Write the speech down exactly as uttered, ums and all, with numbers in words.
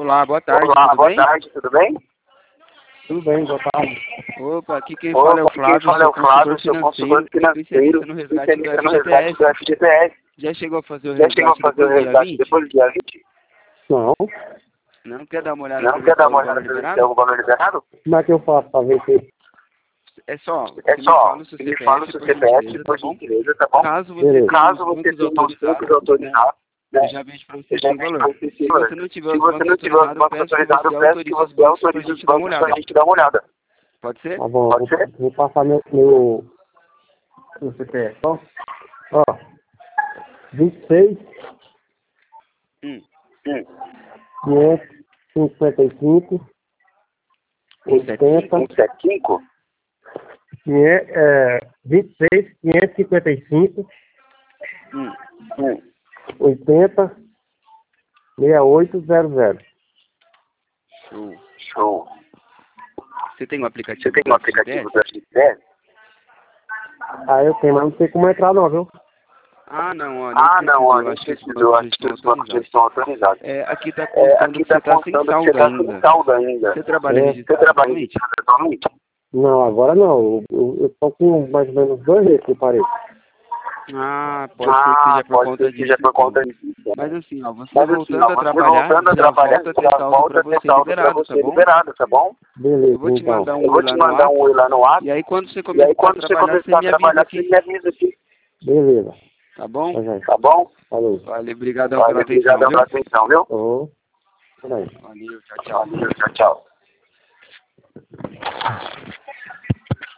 Olá, boa tarde, Olá, tudo boa bem? tarde, tudo bem? Tudo bem, boa tarde. Opa, aqui quem Opa, fala é o aqui Flávio, quem fala é seu o Flávio, seu consultor consultor financeiro, financeiro, especialista no resgate do especialista no resgate do F G T S. F G T S. Já chegou a fazer o Já chegou a resgate fazer o depois do dia resgate vinte? depois do dia vinte? Não, Não quer dar uma olhada Não pra ver quer se dar tem uma algum olhada valor pra ver se tem liberado? algum valor liberado? como é que eu faço pra ver se... É só, É você me só, fala o seu você me fala o C P F, seu por C P F, gentileza, tá por bom? gentileza, tá bom? Caso você Beleza. tenha Caso os você bancos tenha os bancos autorizados, né, autorizados, né? eu já vejo pra você Eu já sem vejo valor. pra você Se esse valor. você não tiver Se os você bancos não tiver os autorizados, bancos peço que autorizados, você eu peço que autorize os você bancos pra autorize os gente dar uma bancos pra olhada. gente dar uma olhada. Pode ser? Tá bom, Pode vou, ser? vou passar meu, meu, meu C P F, ó. Ó, vinte e seis, Hum. Hum. quinhentos e cinquenta e cinco, oitenta, um sete cinco? quinhentos, é, vinte e seis, quinhentos e cinquenta e cinco, Hum. Hum. oitenta, sessenta e oito zero zero. Show. Show. Você tem um aplicativo Você tem do um F G T aplicativo S? do F G T S? Ah, eu tenho, mas não sei como entrar não, viu? Ah, não, ó, nem Ah, precisa, não, ó, eu nem acho que os preciso, eu bancos já acho que estão os bancos já autorizados. estão autorizados. É, aqui tá É, constando aqui que você está tá sem constando que saldo você está ainda. sem saldo ainda. Você trabalha É. registrado Você trabalha atualmente? registrado atualmente? Não, agora não. Eu, eu, eu tô com mais ou menos dois meses que eu parei. Ah, pode ser que Ah, seja por pode conta ser que disso, seja por então. conta disso. Mas assim, ó, você Mas assim, voltando ó, a você trabalhar, voltando a já trabalhar, volta a ter já saldo volta pra a ter você saldo pra liberado, tá você bom? liberado, tá bom? Beleza, Eu vou te então. mandar um Eu vou oi te lá no mandar um oi lá no WhatsApp, WhatsApp, e aí quando você e começar aí a quando você trabalhar, você começar a me avisa trabalhar, você aqui, me avisa aqui, Beleza. tá bom? Tá, gente. tá bom? Falou. Valeu, obrigadão Valeu, pela atenção, obrigado viu? pela atenção, viu? Ô, peraí. Valeu, tchau, tchau. Valeu, tchau, tchau.